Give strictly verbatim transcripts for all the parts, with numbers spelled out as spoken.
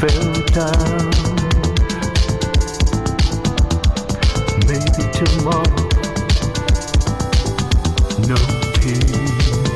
fell down. Maybe tomorrow, no peace.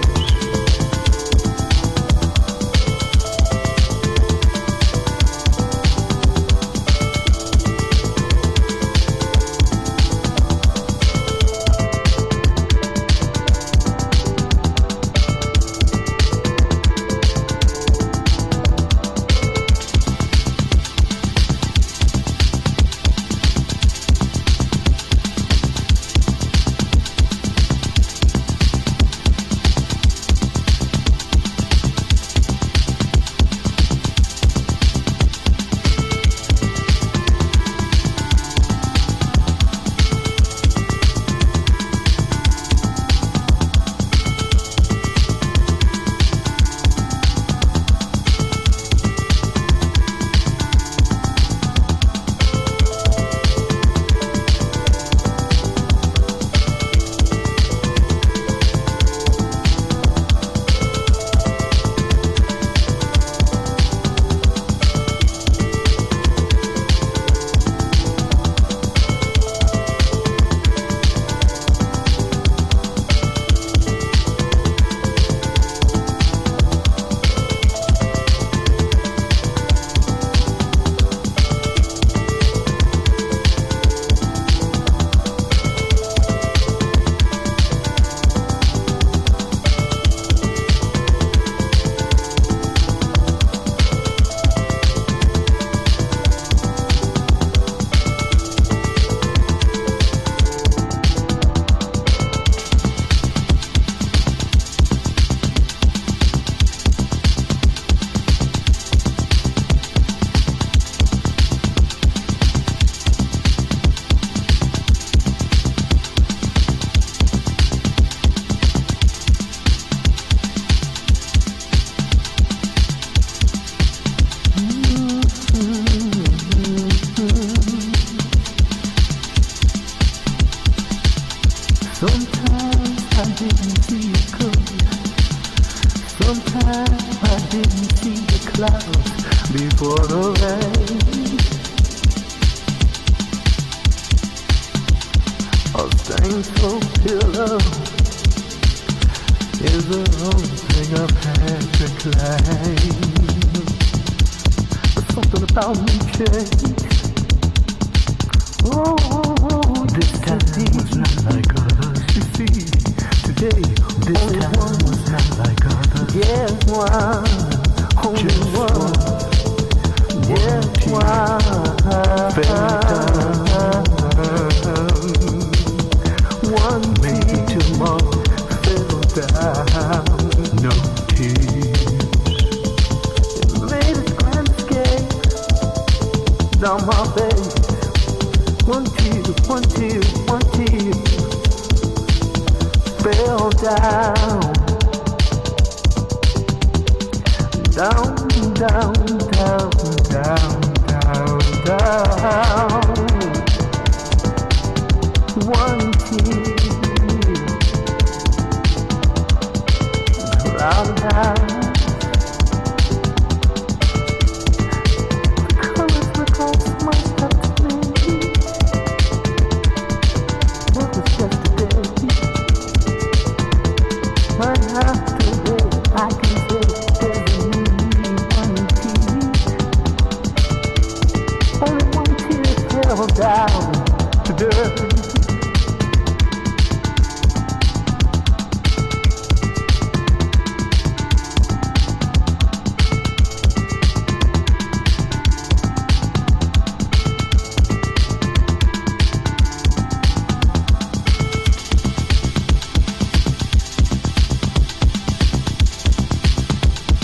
Sometimes I didn't see it coming. Sometimes I didn't see the clouds before the rain. A thankful pillow is the only thing I've had to claim. But something about me changed. Oh, oh, oh, this time was not like others. You see, today, this only time one was not like others. Yes, one, only just one. one. Yes, one. One maybe tomorrow fell down. No tears. It made a grand escape down my face. One tear, one tear, one tear fell down, down, down, down, down, down, down. One tear cloud down. The colors look like my stuff to me. What was yesterday? One after day, I can say there's only one tear. Only one tear fell down to dirt.